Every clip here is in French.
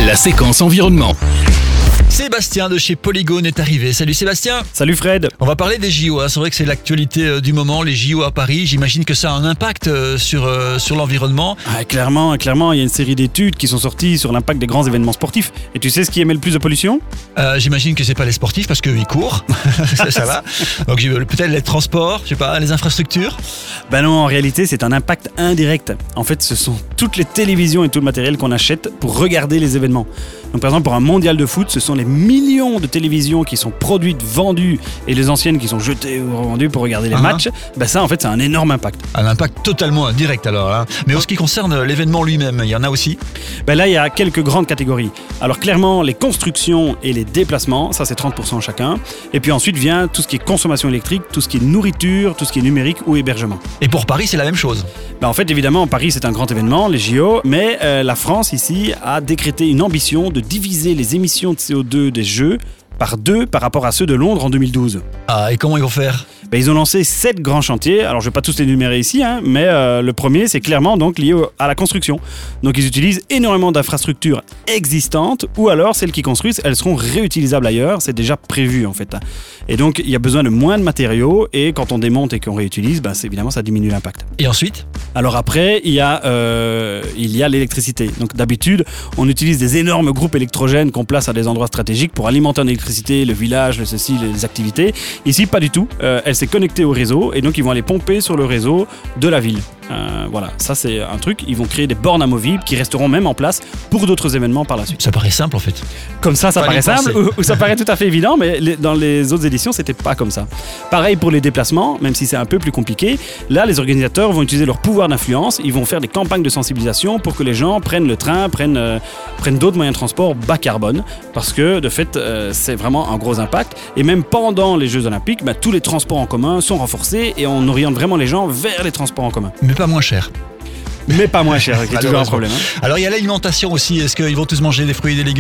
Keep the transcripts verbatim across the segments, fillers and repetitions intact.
La séquence environnement. Sébastien de chez Polygone est arrivé. Salut Sébastien. Salut Fred. On va parler des J O. C'est vrai que c'est l'actualité du moment, les J O à Paris. J'imagine que ça a un impact sur, sur l'environnement. Ah, clairement, clairement, il y a une série d'études qui sont sorties sur l'impact des grands événements sportifs. Et tu sais ce qui émet le plus de pollution ? euh, J'imagine que c'est pas les sportifs parce qu'eux ils courent. ça, ça va. Donc peut-être les transports, je sais pas, les infrastructures. Ben non, en réalité, c'est un impact indirect. En fait, ce sont toutes les télévisions et tout le matériel qu'on achète pour regarder les événements. Donc par exemple, pour un mondial de foot, ce sont les millions de télévisions qui sont produites, vendues, et les anciennes qui sont jetées ou revendues pour regarder les uh-huh. matchs. Ben ça, en fait, c'est un énorme impact. Un impact totalement indirect alors. Hein. Mais en ce qui concerne l'événement lui-même, il y en a aussi ? Ben là, il y a quelques grandes catégories. Alors clairement, les constructions et les déplacements, ça c'est trente pour cent chacun. Et puis ensuite vient tout ce qui est consommation électrique, tout ce qui est nourriture, tout ce qui est numérique ou hébergement. Et pour Paris, c'est la même chose ? Ben en fait, évidemment, Paris, c'est un grand événement, les J O, mais euh, la France, ici, a décrété une ambition de diviser les émissions de C O deux des Jeux par deux par rapport à ceux de Londres en deux mille douze. Ah, et comment ils vont faire ? Ben, ils ont lancé sept grands chantiers. Alors, je ne vais pas tous les énumérer ici, hein, mais euh, le premier, c'est clairement donc lié au, à la construction. Donc, ils utilisent énormément d'infrastructures existantes ou alors celles qui construisent, elles seront réutilisables ailleurs. C'est déjà prévu, en fait. Et donc, il y a besoin de moins de matériaux et quand on démonte et qu'on réutilise, ben, c'est, évidemment, ça diminue l'impact. Et ensuite ? Alors après, il y a, euh, il y a l'électricité. Donc, d'habitude, on utilise des énormes groupes électrogènes qu'on place à des endroits stratégiques pour alimenter en électricité le village, le ceci, les activités. Ici, pas du tout. Euh, elle s'est connectée au réseau et donc ils vont aller pomper sur le réseau de la ville. Euh, voilà, ça c'est un truc. Ils vont créer des bornes amovibles qui resteront même en place pour d'autres événements par la suite. Ça paraît simple en fait. Comme ça, ça Pas paraît simple ou, ou ça paraît tout à fait évident, mais les, dans les autres éditions, c'était pas comme ça. Pareil pour les déplacements, même si c'est un peu plus compliqué. Là, les organisateurs vont utiliser leur pouvoir d'influence. Ils vont faire des campagnes de sensibilisation pour que les gens prennent le train, prennent, euh, prennent d'autres moyens de transport bas carbone, parce que de fait, euh, c'est vraiment un gros impact. Et même pendant les Jeux Olympiques, bah, tous les transports en commun sont renforcés et on oriente vraiment les gens vers les transports en commun. Mais pas moins cher. Mais pas moins cher, qui est toujours un problème. Hein. Alors il y a l'alimentation aussi, est-ce qu'ils vont tous manger des fruits et des légumes ?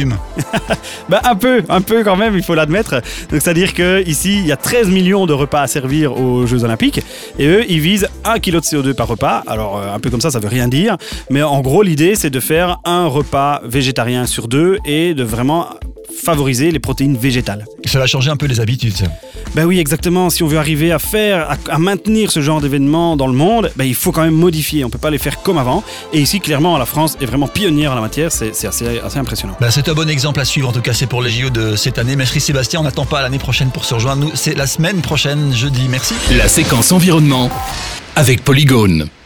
Ben un peu, un peu quand même, il faut l'admettre. Donc c'est-à-dire qu'ici, il y a treize millions de repas à servir aux Jeux Olympiques et eux, ils visent un kilo de C O deux par repas. Alors un peu comme ça, ça veut rien dire, mais en gros, l'idée, c'est de faire un repas végétarien sur deux et de vraiment favoriser les protéines végétales. Ça va changer un peu les habitudes, ça. Ben oui, exactement. Si on veut arriver à faire, à, à maintenir ce genre d'événements dans le monde, ben il faut quand même modifier. On peut pas les faire comme avant. Et ici, clairement, la France est vraiment pionnière en la matière. C'est, c'est assez, assez impressionnant. Ben, c'est un bon exemple à suivre. En tout cas, c'est pour les J O de cette année. Merci Sébastien. On n'attend pas l'année prochaine pour se rejoindre. Nous, c'est la semaine prochaine, jeudi. Merci. La séquence environnement avec Polygone.